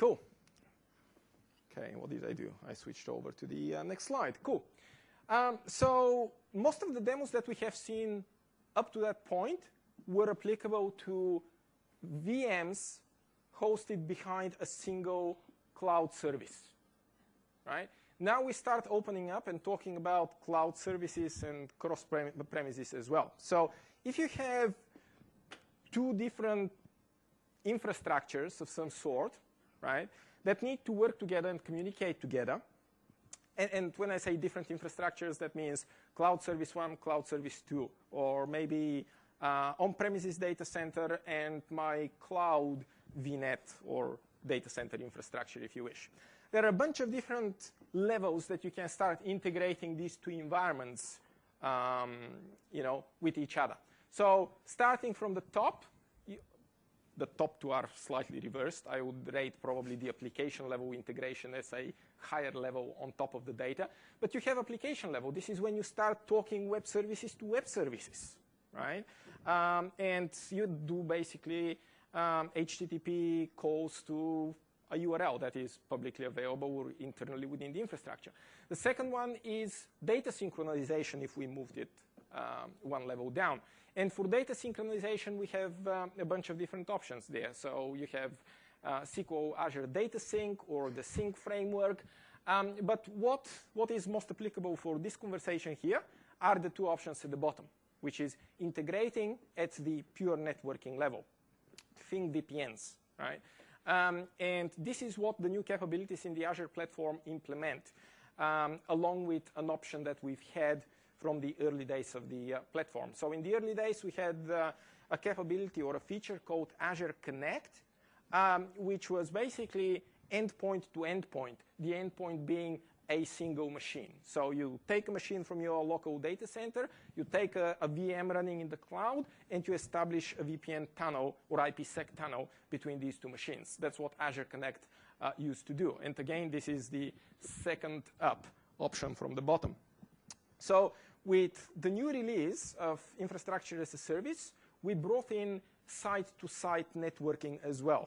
Cool. Okay, what did I do? I switched over to the uh, next slide. Cool. Um, so most of the demos that we have seen up to that point were applicable to V Ms hosted behind a single cloud service, right? Now we start opening up and talking about cloud services and cross-premises as well. So if you have two different infrastructures of some sort, right, that need to work together and communicate together, and, and when I say different infrastructures, that means cloud service one, cloud service two, or maybe uh, on-premises data center and my cloud V net or data center infrastructure, if you wish. There are a bunch of different levels that you can start integrating these two environments, um, you know, with each other. So starting from the top, you, the top two are slightly reversed. I would rate probably the application level integration as a higher level on top of the data. But you have application level. This is when you start talking web services to web services, right? Um, and you do basically um, H T T P calls to a U R L that is publicly available or internally within the infrastructure. The second one is data synchronization if we moved it um, one level down. And for data synchronization, we have um, a bunch of different options there. So you have uh, S Q L Azure Data Sync or the Sync framework. Um, but what, what is most applicable for this conversation here are the two options at the bottom, which is integrating at the pure networking level. Think V P Ns, right? Um, and this is what the new capabilities in the Azure platform implement, um, along with an option that we've had from the early days of the uh, platform. So in the early days, we had uh, a capability or a feature called Azure Connect, um, which was basically endpoint to endpoint, the endpoint being a single machine. So you take a machine from your local data center, you take a, a V M running in the cloud, and you establish a V P N tunnel or I P sec tunnel between these two machines. That's what Azure Connect uh, used to do. And again, this is the second up option from the bottom. So with the new release of infrastructure as a service, we brought in site-to-site networking as well.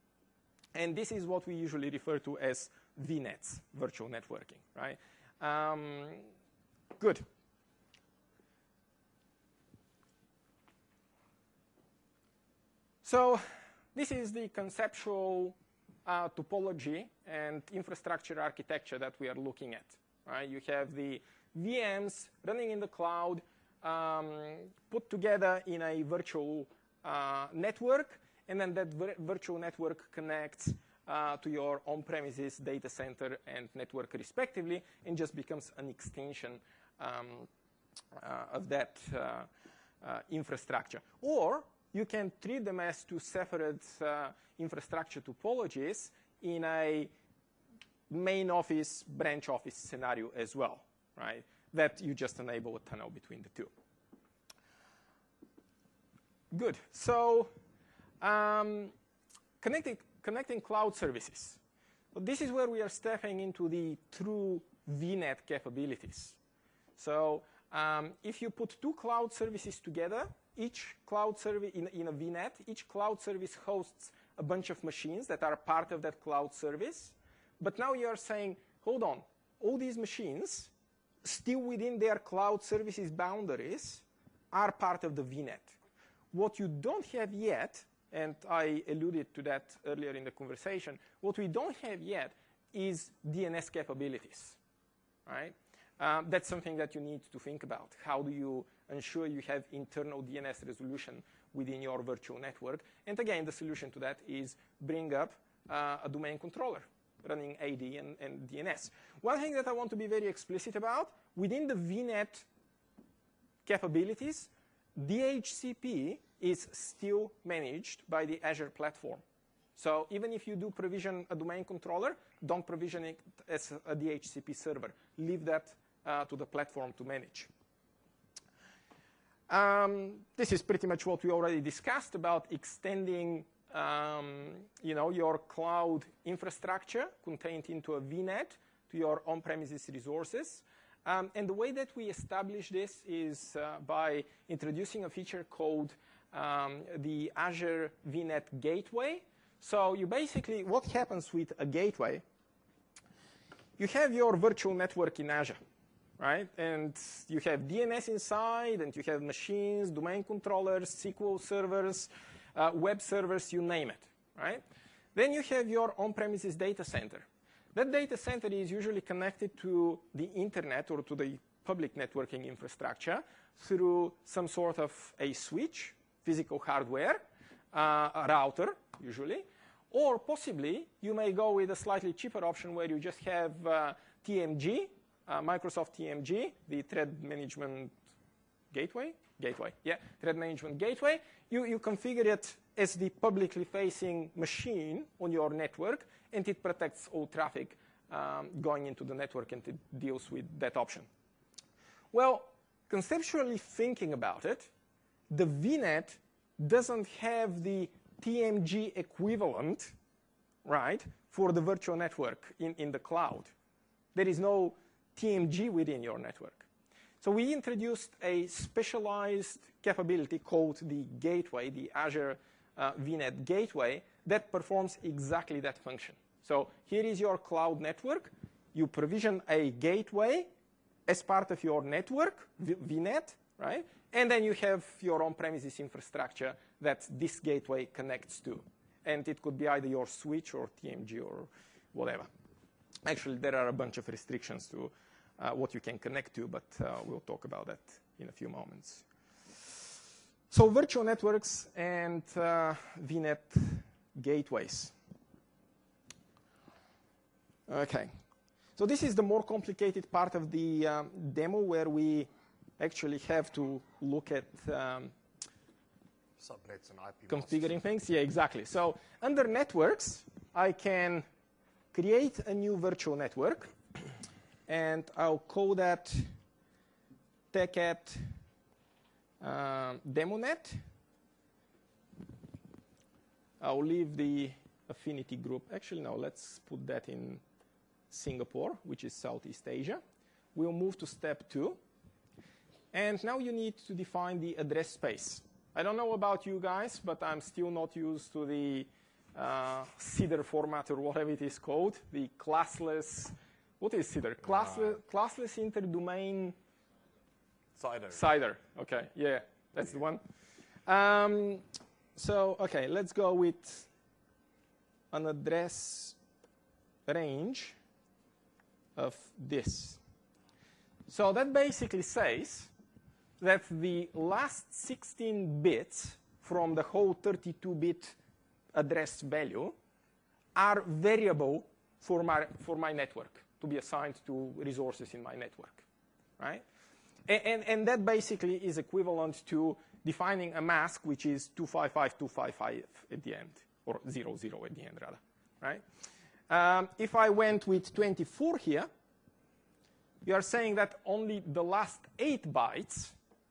And this is what we usually refer to as V nets, virtual networking, right? Um, good. So this is the conceptual uh, topology and infrastructure architecture that we are looking at, right? You have the V Ms running in the cloud, um, put together in a virtual uh, network, and then that vir virtual network connects uh, to your on-premises data center and network respectively, and just becomes an extension um, uh, of that uh, uh, infrastructure. Or you can treat them as two separate uh, infrastructure topologies in a main office, branch office scenario as well, right? That you just enable a tunnel between the two. Good. So um, connecting, connecting cloud services. But this is where we are stepping into the true V net capabilities. So um, if you put two cloud services together, each cloud service in, in a V net, each cloud service hosts a bunch of machines that are part of that cloud service. But now you are saying, hold on, all these machines, still within their cloud services boundaries, are part of the V net. What you don't have yet, and I alluded to that earlier in the conversation, what we don't have yet is D N S capabilities, right? Um, that's something that you need to think about. How do you ensure you have internal D N S resolution within your virtual network? And again, the solution to that is bring up uh, a domain controller running A D and, and D N S. One thing that I want to be very explicit about, within the V net capabilities, D H C P is still managed by the Azure platform. So even if you do provision a domain controller, don't provision it as a D H C P server. Leave that uh, to the platform to manage. Um, this is pretty much what we already discussed about extending um, you know, your cloud infrastructure contained into a V net to your on-premises resources. Um, and the way that we establish this is uh, by introducing a feature called um, the Azure V net Gateway. So you basically, what happens with a gateway, you have your virtual network in Azure, right? And you have D N S inside, and you have machines, domain controllers, S Q L servers, uh, web servers, you name it, right? Then you have your on-premises data center. That data center is usually connected to the internet or to the public networking infrastructure through some sort of a switch, physical hardware, uh, a router, usually. Or possibly, you may go with a slightly cheaper option where you just have uh, T M G, uh, Microsoft T M G, the thread management gateway. Gateway, yeah, thread management gateway. You, you configure it as the publicly facing machine on your network, and it protects all traffic um, going into the network, and it deals with that option. Well, conceptually thinking about it, the V NET doesn't have the T M G equivalent, right, for the virtual network in, in the cloud. There is no T M G within your network. So we introduced a specialized capability called the gateway, the Azure uh, V NET gateway, that performs exactly that function. So here is your cloud network. You provision a gateway as part of your network, V NET, right? And then you have your on-premises infrastructure that this gateway connects to. And it could be either your switch or T M G or whatever. Actually, there are a bunch of restrictions to uh, what you can connect to, but uh, we'll talk about that in a few moments. So virtual networks and uh, V NET gateways. OK. So this is the more complicated part of the um, demo, where we actually have to look at um, subnets and I P configuring masks. things. Yeah, exactly. So under networks, I can create a new virtual network, and I'll call that TechEd um, DemoNet. I'll leave the affinity group. Actually, no, let's put that in Singapore, which is Southeast Asia. We'll move to step two. And now you need to define the address space. I don't know about you guys, but I'm still not used to the uh, C I D R format or whatever it is called, the classless, what is C I D R? Classless, uh, classless interdomain C I D R. C I D R, okay, yeah, that's the one. Um, so, okay, let's go with an address range of this. So that basically says that the last sixteen bits from the whole thirty-two bit address value are variable for my, for my network to be assigned to resources in my network, right? And, and, and that basically is equivalent to defining a mask, which is two five five two five five at the end, or zero zero at the end, rather, right? Um, if I went with twenty-four here, you are saying that only the last eight bytes,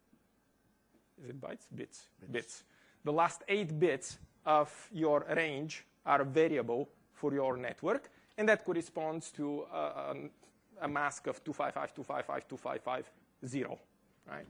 is it bytes? Bits. Bits. Bits. The last eight bits of your range are variable for your network, and that corresponds to a, a mask of two five five two five five two five five zero, right?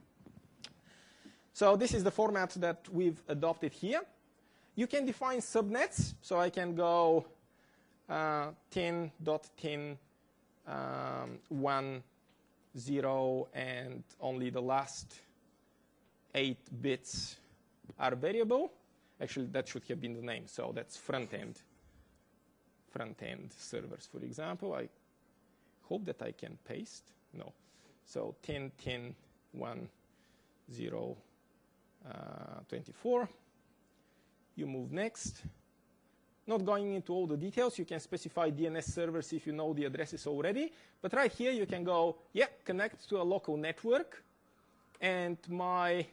So this is the format that we've adopted here. You can define subnets, so I can go uh, ten dot ten um, one zero, and only the last eight bits are variable. Actually, that should have been the name. So that's front-end front-end servers, for example. I hope that I can paste. No. So ten, ten, one, zero, uh, twenty-four. You move next. Not going into all the details. You can specify D N S servers if you know the addresses already. But right here, you can go, yeah, connect to a local network. And my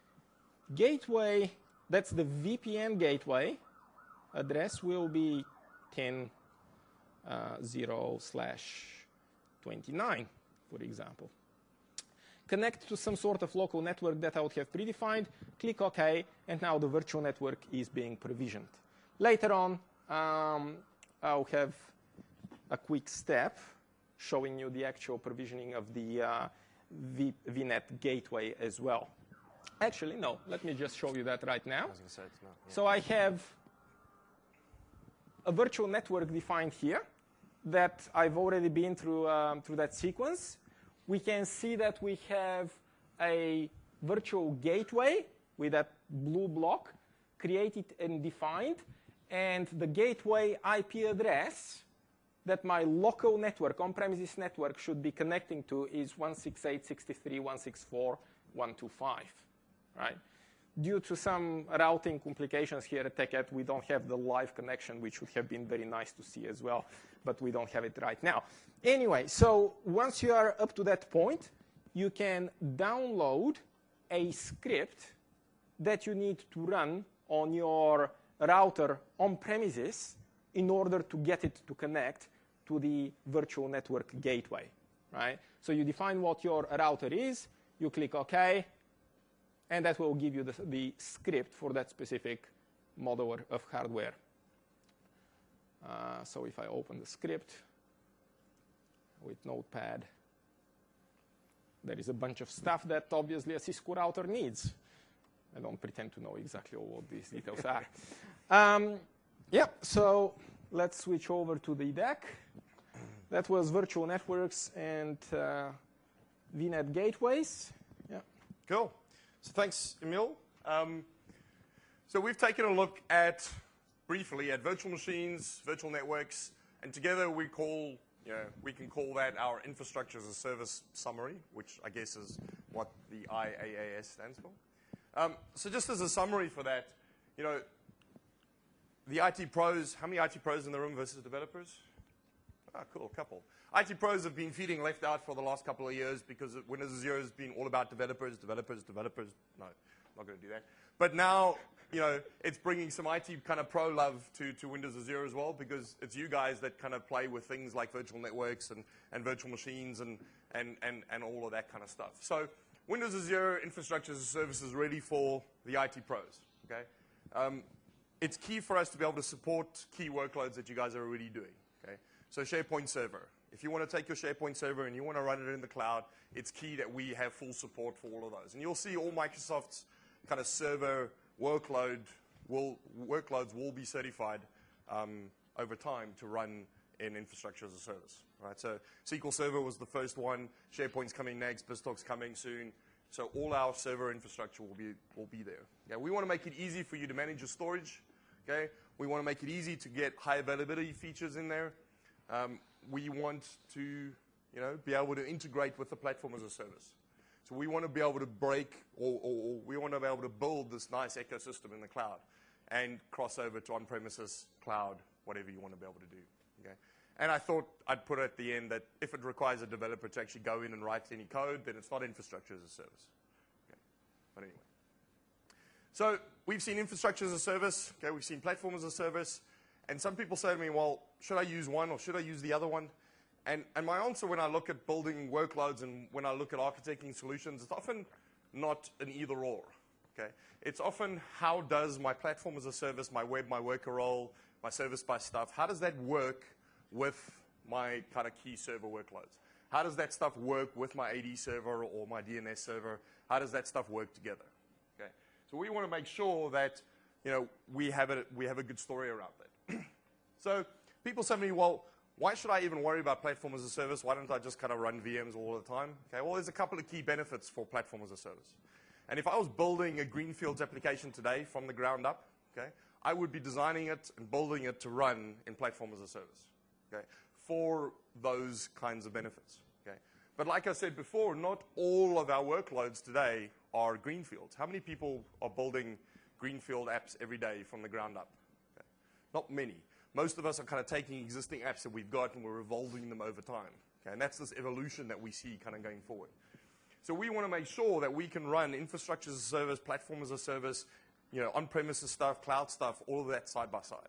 gateway, that's the V P N gateway address, will be ten dot zero slash twenty-nine, for example. Connect to some sort of local network that I would have predefined, click OK, and now the virtual network is being provisioned. Later on, um, I'll have a quick step showing you the actual provisioning of the uh, v VNet gateway as well. Actually, no, let me just show you that right now. I was going to say it's not. Yeah. So I have a virtual network defined here that I've already been through, um, through that sequence. We can see that we have a virtual gateway with that blue block created and defined, and the gateway I P address that my local network, on-premises network, should be connecting to is one sixty-eight dot sixty-three dot one sixty-four dot one twenty-five, right? Due to some routing complications here at TechEd, we don't have the live connection, which would have been very nice to see as well, but we don't have it right now. Anyway, so once you are up to that point, you can download a script that you need to run on your router on premises in order to get it to connect to the virtual network gateway, right? So you define what your router is, you click OK, and that will give you the, the script for that specific model of hardware. Uh, so if I open the script with Notepad, there is a bunch of stuff that obviously a Cisco router needs. I don't pretend to know exactly what these details are. Um, yeah, so let's switch over to the deck. That was virtual networks and uh, V NET gateways. Yeah. Cool. So thanks, Emil. Um, so we've taken a look at, briefly, at virtual machines, virtual networks, and together we call, you know, we can call that our infrastructure as a service summary, which I guess is what the I A A S stands for. Um, so just as a summary for that, you know, the I T pros, how many I T pros in the room versus developers? Ah, cool, a couple. I T pros have been feeling left out for the last couple of years because Windows Zero has been all about developers, developers, developers. No, not going to do that. But now, you know, it's bringing some I T kind of pro love to, to Windows Zero as well, because it's you guys that kind of play with things like virtual networks and, and virtual machines and, and, and, and all of that kind of stuff. So Windows Zero infrastructure as a service is ready for the I T pros, okay? Um, it's key for us to be able to support key workloads that you guys are already doing, okay? So SharePoint Server. If you want to take your SharePoint Server and you want to run it in the cloud, it's key that we have full support for all of those. And you'll see all Microsoft's kind of server workload will, workloads will be certified um, over time to run in infrastructure as a service, right? So S Q L Server was the first one. SharePoint's coming next. BizTalk's coming soon. So all our server infrastructure will be will be there. Yeah, we want to make it easy for you to manage your storage. Okay, we want to make it easy to get high availability features in there. Um, we want to, you know, be able to integrate with the platform as a service. So we want to be able to break, or, or, or we want to be able to build this nice ecosystem in the cloud and cross over to on-premises, cloud, whatever you want to be able to do. Okay? And I thought I'd put at the end that if it requires a developer to actually go in and write any code, then it's not infrastructure as a service. Okay? But anyway. So we've seen infrastructure as a service. Okay? We've seen platform as a service. And some people say to me, well, should I use one or should I use the other one? And, and my answer when I look at building workloads and when I look at architecting solutions, it's often not an either or. Okay? It's often how does my platform as a service, my web, my worker role, my service bus stuff, how does that work with my kind of key server workloads? How does that stuff work with my A D server or my D N S server? How does that stuff work together? Okay? So we want to make sure that, you know, we have a, we have a good story around that. So people say to me, well, why should I even worry about platform as a service? Why don't I just kind of run V Ms all the time? Okay, well, there's a couple of key benefits for platform as a service. And if I was building a Greenfields application today from the ground up, okay, I would be designing it and building it to run in platform as a service, okay, for those kinds of benefits. Okay. But like I said before, not all of our workloads today are Greenfields. How many people are building Greenfield apps every day from the ground up? Okay. Not many. Most of us are kind of taking existing apps that we've got and we're evolving them over time. Okay? And that's this evolution that we see kind of going forward. So we want to make sure that we can run infrastructure as a service, platform as a service, you know, on-premises stuff, cloud stuff, all of that side by side.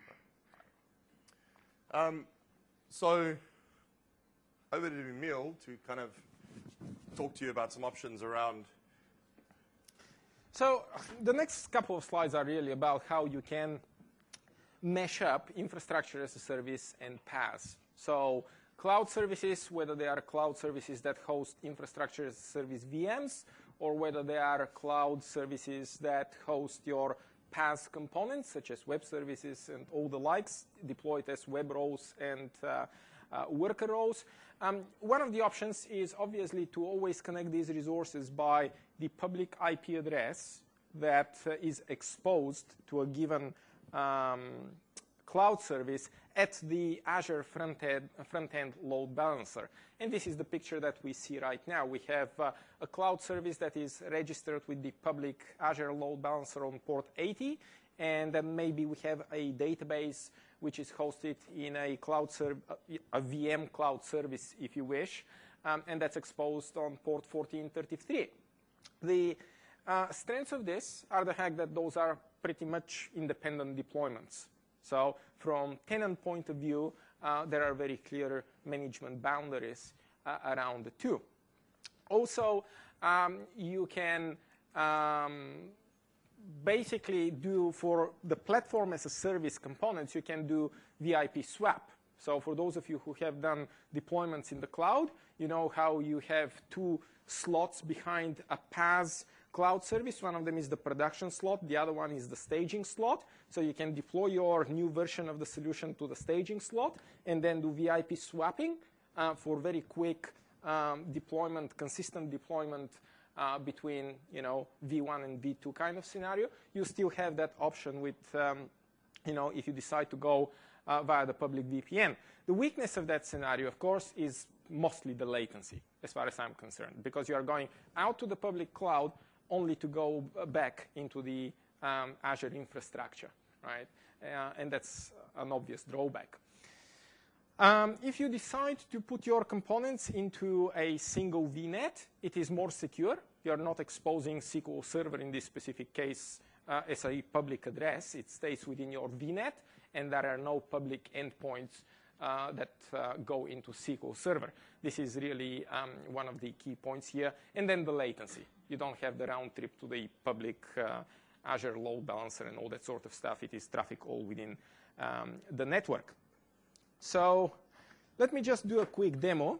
Um, so over to Emil to kind of talk to you about some options around. So the next couple of slides are really about how you can mesh up infrastructure as a service and PaaS. So cloud services, whether they are cloud services that host infrastructure as a service V Ms, or whether they are cloud services that host your P A S components, such as web services and all the likes, deployed as web roles and uh, uh, worker roles. Um, one of the options is obviously to always connect these resources by the public I P address that uh, is exposed to a given um, cloud service at the Azure front-end front-end load balancer. And this is the picture that we see right now. We have uh, a cloud service that is registered with the public Azure load balancer on port eighty, and then maybe we have a database which is hosted in a cloud serv a V M cloud service, if you wish, um, and that's exposed on port fourteen thirty-three. The uh, strengths of this are the fact that those are pretty much independent deployments. So from tenant point of view, uh, there are very clear management boundaries uh, around the two. Also, um, you can um, basically do for the platform as a service components, you can do V I P swap. So for those of you who have done deployments in the cloud, you know how you have two slots behind a P A S cloud service. One of them is the production slot. The other one is the staging slot. So you can deploy your new version of the solution to the staging slot and then do V I P swapping uh, for very quick um, deployment, consistent deployment uh, between, you know, V one and V two kind of scenario. You still have that option with, um, you know, if you decide to go uh, via the public V P N. The weakness of that scenario, of course, is mostly the latency, as far as I'm concerned, because you are going out to the public cloud only to go back into the um, Azure infrastructure, right? Uh, and that's an obvious drawback. Um, if you decide to put your components into a single V NET, it is more secure. You're not exposing S Q L Server in this specific case uh, as a public address. It stays within your V NET, and there are no public endpoints Uh, that uh, go into S Q L Server. This is really um, one of the key points here. And then the latency. You don't have the round trip to the public uh, Azure load balancer and all that sort of stuff. It is traffic all within um, the network. So let me just do a quick demo.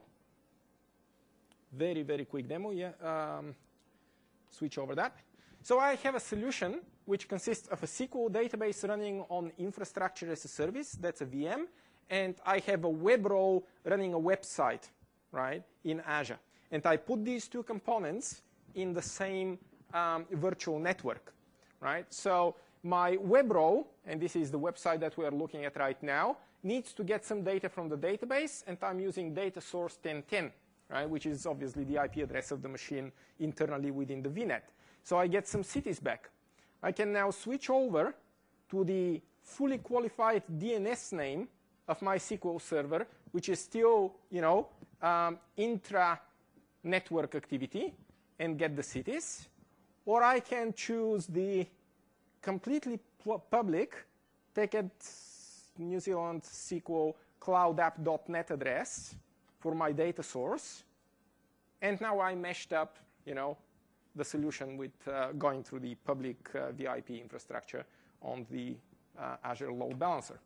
Very, very quick demo. Yeah. Um, switch over that. So I have a solution which consists of a S Q L database running on infrastructure as a service. That's a V M. And I have a web role running a website, right, in Azure. And I put these two components in the same um, virtual network, right? So my web role, and this is the website that we are looking at right now, needs to get some data from the database, and I'm using data source ten ten, right, which is obviously the I P address of the machine internally within the V NET. So I get some cities back. I can now switch over to the fully qualified D N S name of my S Q L Server, which is still, you know, um, intra-network activity, and get the cities. Or I can choose the completely public, take it New Zealand S Q L cloud app dot net address for my data source. And now I meshed up, you know, the solution with uh, going through the public uh, V I P infrastructure on the uh, Azure load balancer.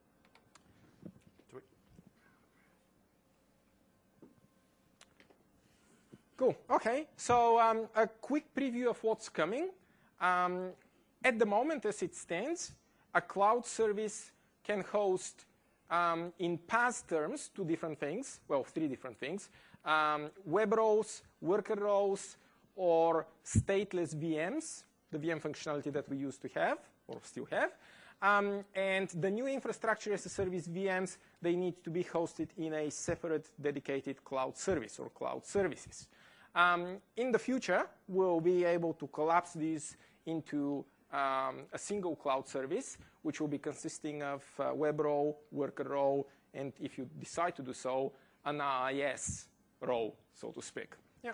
Cool. OK, so um, a quick preview of what's coming. Um, at the moment, as it stands, a cloud service can host, um, in P A S terms, two different things. Well, three different things. Um, web roles, worker roles, or stateless V Ms, the V M functionality that we used to have, or still have. Um, and the new infrastructure as a service V Ms, they need to be hosted in a separate dedicated cloud service or cloud services. Um, in the future, we'll be able to collapse these into um, a single cloud service, which will be consisting of uh, web role, worker role, and if you decide to do so, an I I S role, so to speak. Yeah.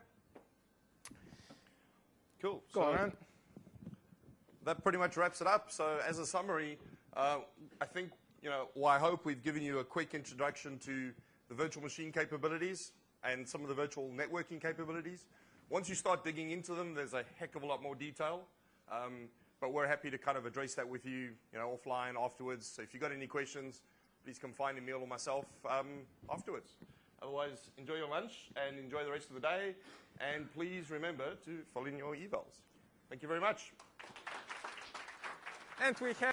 Cool. Go so on. That pretty much wraps it up. So as a summary, uh, I think, you know, well, I hope we've given you a quick introduction to the virtual machine capabilities and some of the virtual networking capabilities. Once you start digging into them, there's a heck of a lot more detail. Um, but we're happy to kind of address that with you, you know, offline afterwards. So if you've got any questions, please come find Emil or myself um, afterwards. Otherwise, enjoy your lunch and enjoy the rest of the day. And please remember to fill in your evals. Thank you very much. and we have